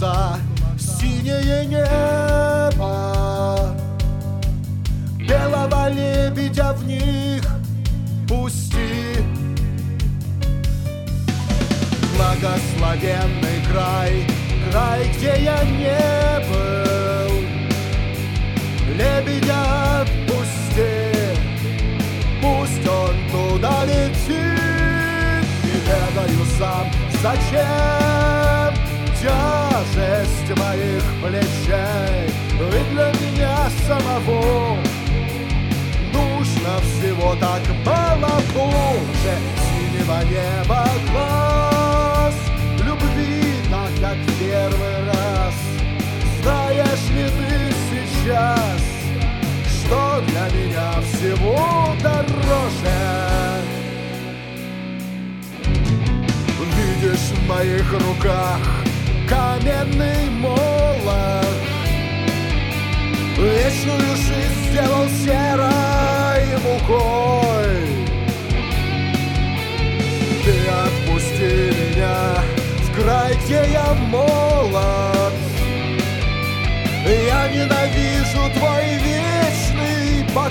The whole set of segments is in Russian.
глаза, синее небо, белого лебедя в них пусти. Благословенный край, край, где я не был, лебедя отпусти, пусть он туда летит. Не ведаю сам, зачем тяжесть моих плечей, ведь для меня самого нужно всего так мало. Боже, синего неба глаз, любви так, как в первый раз. Знаешь ли ты сейчас, что для меня всего дороже? Видишь в моих руках каменный молот, вечную жизнь сделал серой мукой. Ты отпусти меня в край, где я молод. Я ненавижу твой вечный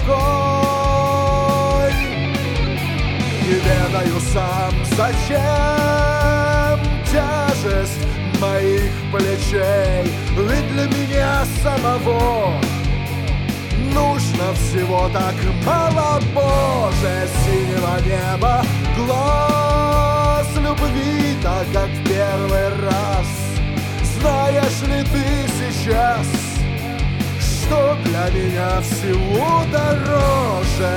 покой. Не ведаю сам, зачем тяжесть моих плечей, ведь для меня самого нужно всего так мало. Боже, синего неба глаз, любви так, как в первый раз. Знаешь ли ты сейчас, что для меня всего дороже?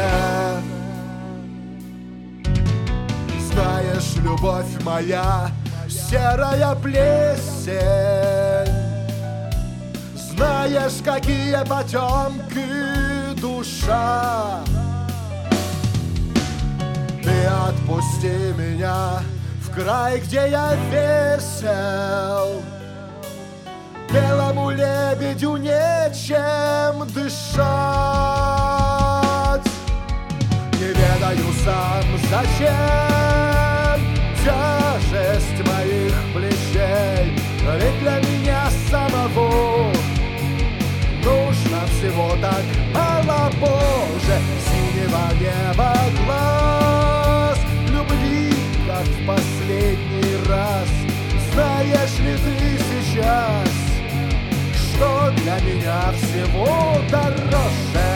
Знаешь, любовь моя, серая плесень, знаешь, какие потемки душа. Ты отпусти меня в край, где я весел, белому лебедю нечем дышать. Не ведаю сам, зачем тяжесть моих плечей, ведь для меня самого нужно всего так мало. Боже, синего неба глаз, любви, как в последний раз. Знаешь ли ты сейчас, что для меня всего дороже?